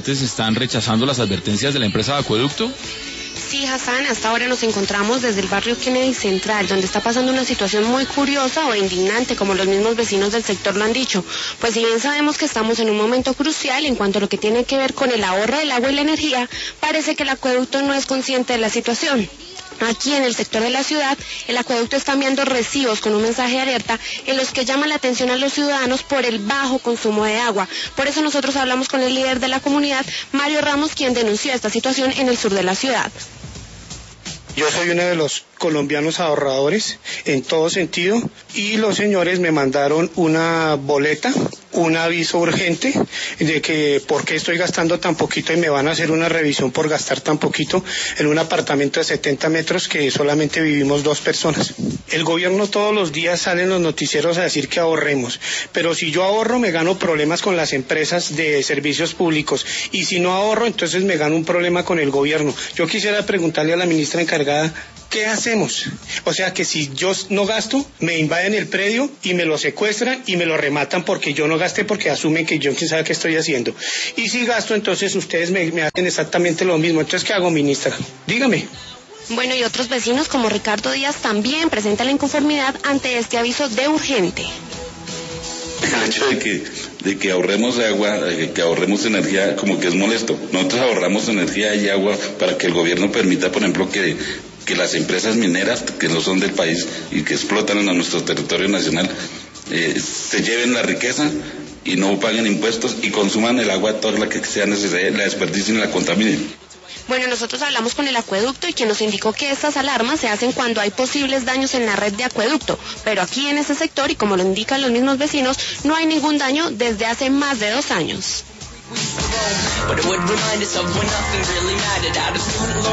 habitantes están rechazando las advertencias de la empresa de acueducto. Sí, Hassan, hasta ahora nos encontramos desde el barrio Kennedy Central, donde está pasando una situación muy curiosa o indignante, como los mismos vecinos del sector lo han dicho. Pues si bien sabemos que estamos en un momento crucial en cuanto a lo que tiene que ver con el ahorro del agua y la energía, parece que el acueducto no es consciente de la situación. Aquí en el sector de la ciudad, el acueducto está enviando recibos con un mensaje de alerta en los que llaman la atención a los ciudadanos por el bajo consumo de agua. Por eso nosotros hablamos con el líder de la comunidad, Mario Ramos, quien denunció esta situación en el sur de la ciudad. Yo soy uno de los colombianos ahorradores en todo sentido y los señores me mandaron una boleta, un aviso urgente de que por qué estoy gastando tan poquito y me van a hacer una revisión por gastar tan poquito en un apartamento de 70 metros que solamente vivimos 2 personas. El gobierno todos los días sale en los noticieros a decir que ahorremos, pero si yo ahorro me gano problemas con las empresas de servicios públicos y si no ahorro entonces me gano un problema con el gobierno. Yo quisiera preguntarle a la ministra encargada, ¿qué hacemos? O sea que si yo no gasto, me invaden el predio y me lo secuestran y me lo rematan porque yo no gasté, porque asumen que yo quién sabe qué estoy haciendo. Y si gasto, entonces ustedes me hacen exactamente lo mismo. Entonces, ¿qué hago, ministra? Dígame. Bueno, y otros vecinos como Ricardo Díaz también presentan la inconformidad ante este aviso de urgente. El hecho de que ahorremos agua, que ahorremos energía, como que es molesto. Nosotros ahorramos energía y agua para que el gobierno permita, por ejemplo, que las empresas mineras, que no son del país y que explotan en nuestro territorio nacional, se lleven la riqueza y no paguen impuestos y consuman el agua toda la que sea necesaria, la desperdicien y la contaminen. Bueno, nosotros hablamos con el acueducto y quien nos indicó que estas alarmas se hacen cuando hay posibles daños en la red de acueducto, pero aquí en este sector, y como lo indican los mismos vecinos, no hay ningún daño desde hace más de 2 años.